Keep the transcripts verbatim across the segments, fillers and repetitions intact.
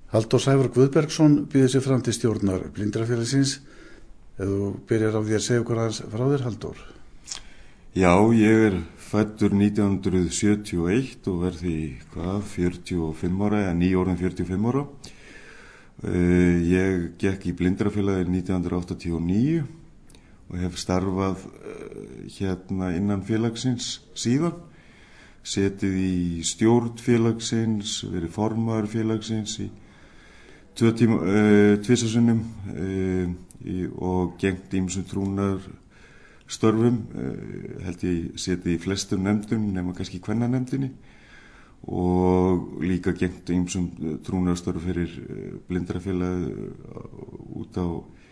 Halldór Sævar Guðbergsson býður sig fram til stjórnar Blindrafélagsins. Ef þú byrjar á því að segja okkur aðeins frá þér, Halldór. Já, ég er fæddur nítján hundruð sjötíu og eitt og verð því hvað, fjörutíu og fimm ára, eða nýorðinn fjörutíu og fimm ára. Uh, ég gekk í Blindrafélagið nítján hundruð áttatíu og níu og hef starfað uh, hérna innan félagsins síðan. Setið í stjórn félagsins, verið formaður félagsins í tvö tíma, uh, tvisvarsinnum uh, í, og gengt ýmsum trúnaðar störfum, uh, held ég setið í flestum nefndum nema kannski kvennanefndinni og líka gengt ýmsum trúnaðarstörf fyrir uh, Blindrafélagið út á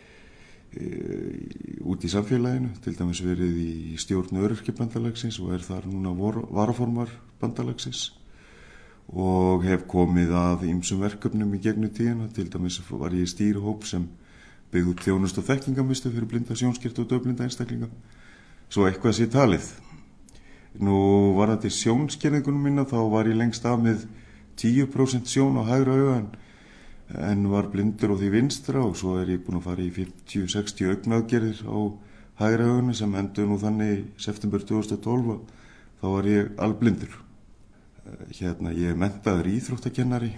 út í samfélaginu, til dæmis verið í stjórn Öryrkjabandalagsins og er þar núna varaformaður bandalagsins og hef komið að ýmsum verkefnum í gegnum tíðina. Til dæmis var ég í stýrihóp sem byggði upp þjónustu og þekkingamiðstöð fyrir blinda, sjónskerta og daufblinda einstaklinga, svo eitthvað sé talið. Nú varðandi sjónskerðingunum mína, þá var ég lengst af með tíu prósent sjón á hægra auga en en var blindur á því vinstra og svo er ég búinn að fara í fimmtíu til sextíu augnaðgerðir á hægra auganu sem endur nú þannig í september tvö þúsund og tólf og þá var ég alblindur. Hérna, ég er menntaður íþróttakennari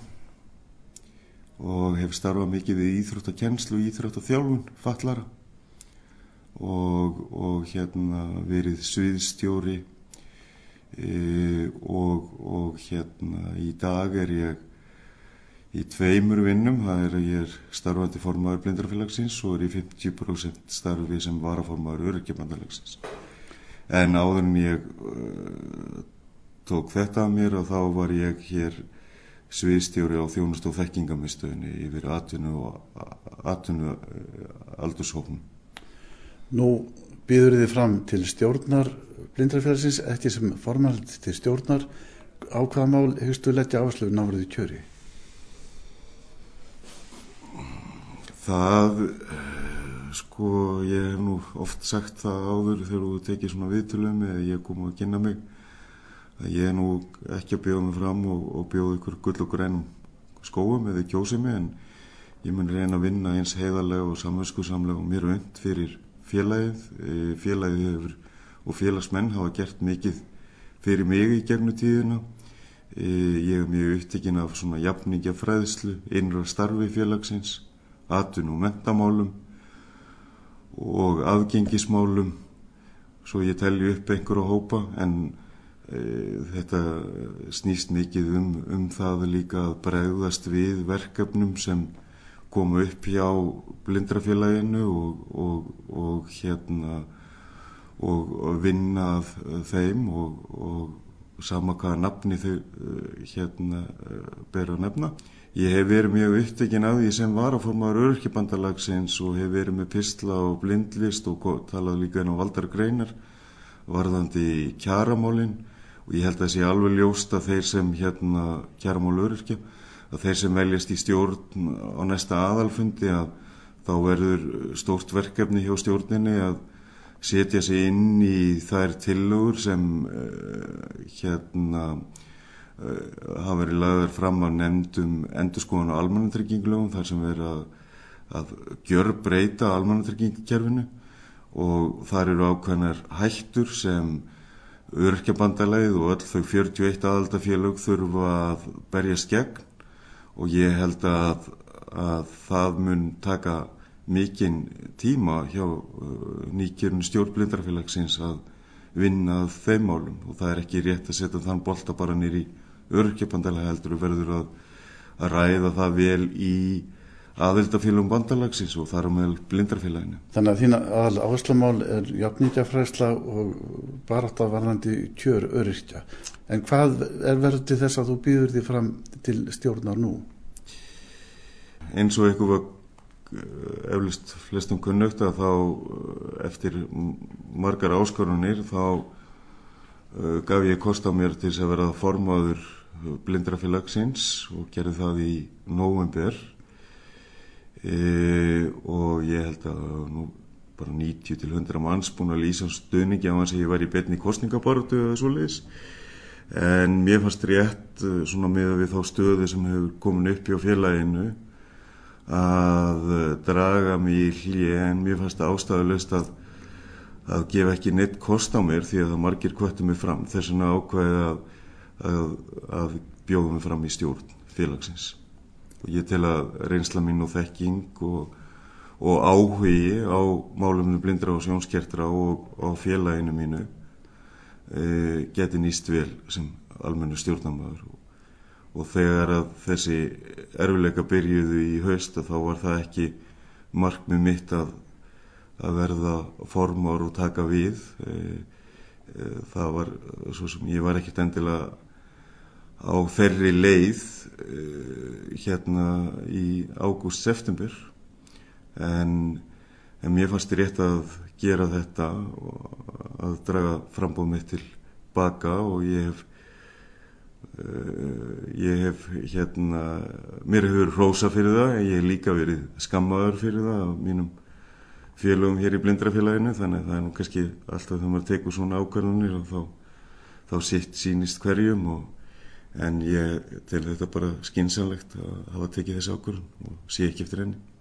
og hef starfað mikið við íþróttakennslu og íþróttaþjálfun fatlara og, og hérna verið sviðsstjóri e, og, og hérna í dag er ég í tveimur vinnum. Það er að ég er starfandi formaður Blindrafélagsins og er í fimmtíu prósent starfi sem varaformaður Öryrkjabandalagsins. En áður en ég uh, tók þetta að mér og þá var ég hér sviðsstjóri á þjónustu og þekkingamiðstöðinni yfir atvinnu og atvinnu uh, aldurshópnum. Nú býður þið fram til stjórnar Blindrafélagsins, ekki sem formaður til stjórnar. Á hvaða mál hyggstu leggja áherslu ná verið kjöri? Það, sko, ég hef nú oft sagt það áður þegar þú tekið svona viðtölum eða ég kom að kynna mig að ég er nú ekki að bjóða mig fram og, og bjóða ykkur gull og grænum skóum eða kjósið mig, en ég mun reyna að vinna eins heiðarlega og samviskusamlega og mér unnt fyrir félagið. Félagið hefur og félagsmenn hafa gert mikið fyrir mig í gegnum tíðina. Ég er mjög upptekinn af svona jafningjafræðslu, innra starfi félagsins, atvinnu og menntamálum og aðgengismálum, svo ég telji upp einhverja hópa, en e, þetta snýst mikið um, um það líka að bregðast við verkefnum sem koma upp hjá Blindrafélaginu og, og, og hérna og, og vinna að þeim og, og sama hvaða nafni þau hérna ber að nefna. Ég hef verið mjög upptekinn af því sem varaformaður Öryrkjabandalagsins og hef verið með pistla og blindlist og talað líka inn á valdar greinar varðandi kjaramálin og ég held að það sé alveg ljóst að þeir sem hérna kjaramál öryrkja, að þeir sem veljast í stjórn á næsta aðalfundi að þá verður stórt verkefni hjá stjórninni að setja sig inn í þær tillögur sem uh, hérna hafa verið lagðar fram af nefndum endurskoðun á almannatryggingalögum þar sem verið að, að gjörbreyta almannatryggingakerfinu og þar eru ákveðnar hættur sem Öryrkjabandalagið og öll þau fjörutíu og eitt aðildarfélög þurfa að berjast gegn og ég held að, að það mun taka mikinn tíma hjá uh, nýkjörnu stjórn Blindrafélagsins að vinna að þeim málum og það er ekki rétt að setja þann bolta bara niður í Öryrkjabandalagið, heldur verður að, að ræða það vel í aðildarfélögum bandalagsins og þar á meðal Blindrafélaginu. Þannig að þína aðal áherslumál er jafningjafræðsla og barátta varðandi kjör öryrkja. En hvað er verið til þess að þú býður því fram til stjórnar nú? Eins og eitthvað var eflust flestum kunnugt að þá eftir margar áskorunir þá uh, gaf ég kost á mér til þess að vera formaður Blindrafélagsins og gerði það í nóvember e, og ég held að nú bara níutíu til hundrað manns búin að lýsa stuðningi á hans að ég var í beinni kosningabaráttu eða svoleiðis. en mér fannst rétt svona með við þá stöðu sem hefur komin upp hjá félaginu að draga mig í hlé, en mér fannst ástæðulaust að að gefa ekki neitt kost á mér því að það margir hvöttu mig fram. Þess vegna ákveði að, að, að bjóða mig fram í stjórn félagsins. Og ég tel að reynsla mín og þekking og, og áhugi á málefnum blindra og sjónskertra og á félaginu mínu e, geti nýst vel sem almennur stjórnarmaður. Og, og þegar að þessi erfiðleika byrjuðu í haust, þá var það ekki markmið mitt að að verða formár og taka við. Það var svo sem ég var ekkert endilega á þeirri leið hérna í ágúst september, en, en mér fannst rétt að gera þetta og að draga framboð mitt til baka, og ég hef ég hef hérna mér hefur hrósað fyrir það, ég hef líka verið skammaður fyrir það af mínum félögum hér í blindrafélaginu, þannig að það er nú kannski alltaf þegar maður tekur svona ákvarðanir og þá, þá sitt sýnist hverjum, og, en ég tel þetta bara skynsamlegt að hafa tekið þessi ákvarðan og sé ekki eftir henni.